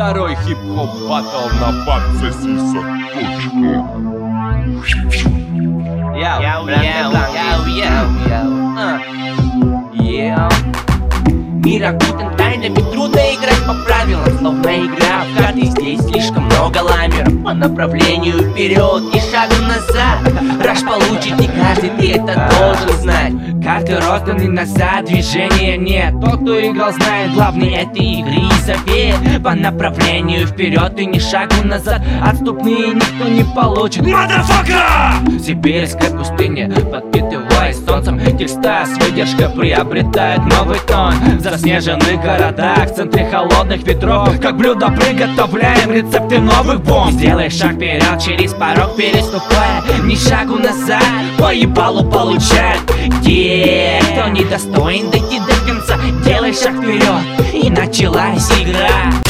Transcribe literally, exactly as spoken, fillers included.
Второй хип-хоп батл на Баксосиса. Яу, яу, яу, яу, яу. Мир окутан тайнами, трудно играть по правилам. Словно игра в карты, здесь слишком много ламеров. По направлению вперед и шагу назад. Раш получит не каждый, ты это должен знать. Карты розданы назад, движения нет. Тот, кто играл, знает главный этой игры совет. По направлению вперед и не шагу назад. Отступные никто не получит. Мадафака! Сибирская пустыня, подпитываясь солнцем. Текста с выдержкой приобретает новый тон. В заснеженных городах, в центре холодных ветров, как блюдо приготовляем рецепты новых бомб. Сделай шаг вперед, через порог переступая, ни шагу назад, по ебалу получать. Те, кто недостоин дойти до конца, делай шаг вперед, и началась игра.